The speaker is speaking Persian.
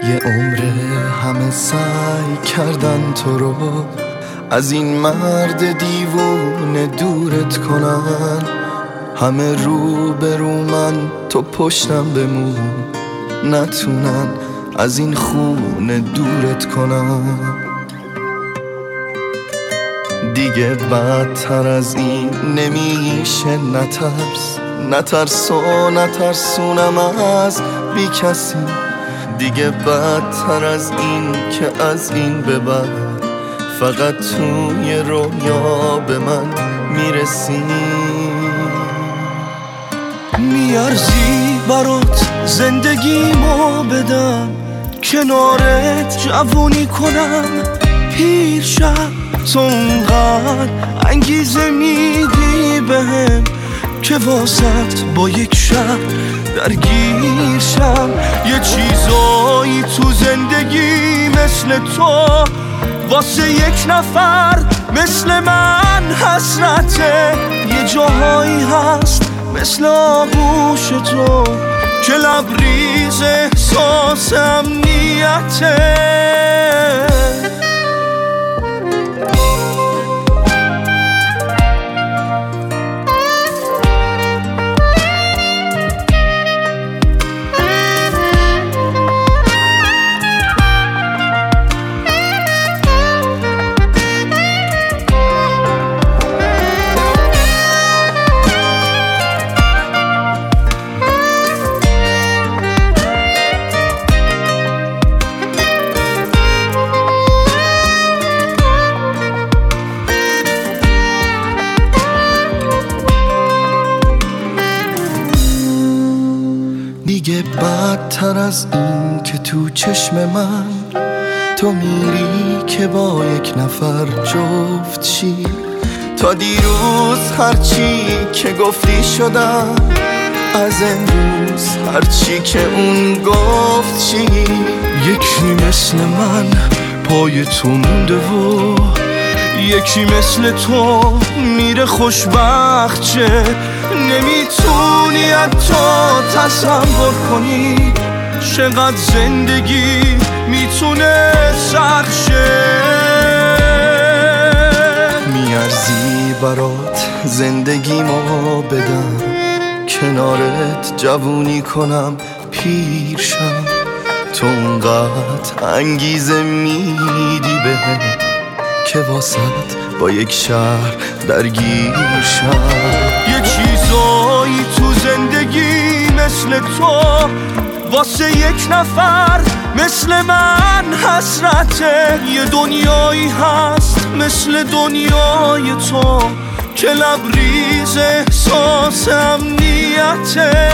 یه عمره همه سعی کردن تو رو از این مرد دیوونه دورت کنن، همه رو برو من تو پشتم بمون، نتونن از این خونه دورت کنن. دیگه بدتر از این نمیشه، نترسونم از بی کسی. دیگه بدتر از این که از این به بعد فقط توی رویا به من میرسی. میارزی برات زندگیمو بدم، کنارت جوونی کنم پیر شم. تو اونقدر انگیزه میدی بهم که واسط با یک شب درگیر شم. یه چیزایی تو زندگی مثل تو واسه یک نفر مثل من حسرته. یه جاهایی هست مثل آغوش تو که لبریز احساس امنیته. دیگه بدتر از این که تو چشم من تو میری که با یک نفر جفت شی. تا دیروز هرچی که گفتی شدم، از امروز هرچی که اون گفت چی. یکی مثل من پای تو مونده و یکی مثل تو میره خوشبخت چه. نمیتونی حتی تصور کنی چقدر زندگی میتونه سخت شه. میارزی برات زندگیمو بدم، کنارت جوونی کنم پیر شم. تو اونقدر انگیزه میدی بهم که واسط با یک شهر درگیر شم. یه چیزایی تو زندگی مثل تو واسه یک نفر مثل من حسرته. یه دنیایی هست مثل دنیای تو که لبریز احساس امنیته.